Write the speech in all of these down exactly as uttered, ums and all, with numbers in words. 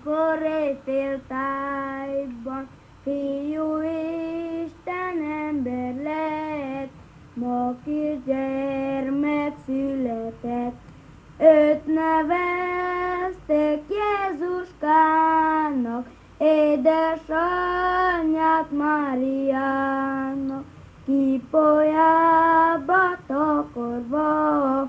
Kor éjféltájban Fiú Isten ember lett, ma kisgyermek született. Őt nevezték Jézuskának, édesanyját Máriának. Kipójába takarva,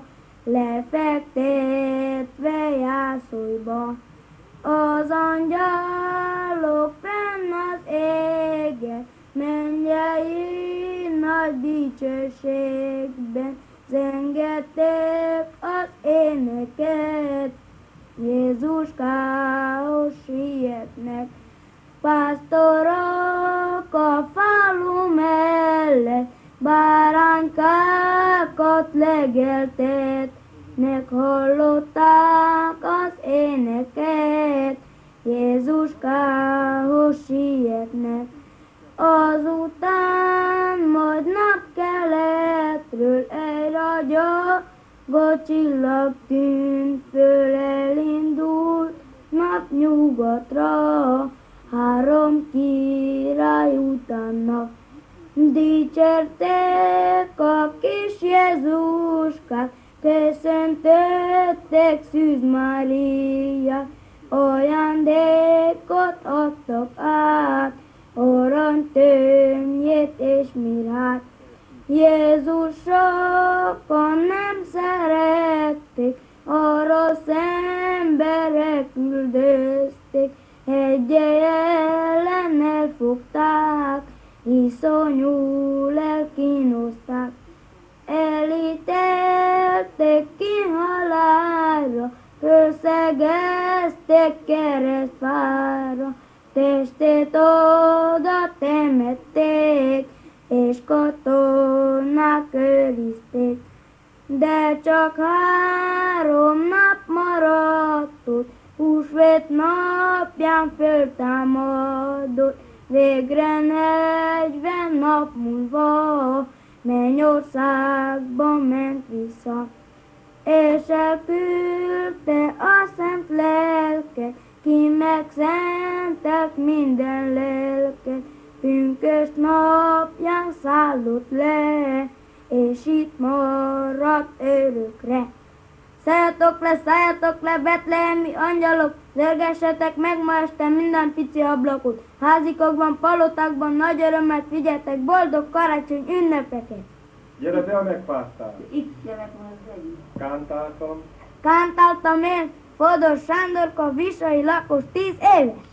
lefektetve jászolba. Az angyalok fenn az égen, mennyei nagy dicsőségben zengették az éneket, Jézuskához sietnek. Pásztorok a falu mellett báránykákat legeltetnek, hallották az éneket, Jézuskához sietnek. Azután majd napkeletről egy ragyogó csillag tűnt föl, elindult napnyugatra, három király utána. Dicsérték a kis Jézuskát, köszöntötték Szűz Máriát, ajándékot adtak át, arany tömjét és mirhát. Jézus sokan nem szerették, a rossz emberek üldözték, hegye ellen elfogták, iszonyúul elkínozták. Elítélték ki halálra, fölszegezték keresztfára, testét oda temették, és katonák őrizték. De csak három nap maradt ott, húsvét napján föltámadott. Végre negyven nap múlva Mennyországba ment vissza, és elküldte a szent lelket, ki megszentelt minden lelket. Pünkösd napján szállott le, és itt maradt örökre. Szálljatok le, szálljatok le, betlehemi angyalok, zörgessetek meg ma este minden pici ablakot. Házikokban, palotákban nagy örömmel figyeltek boldog karácsony ünnepeket. Gyere be, ha megfáztál. Itt gyerek van az egyik. Kántáltam. Kántáltam én, Fodor Sándorka, visai lakos, tíz éves.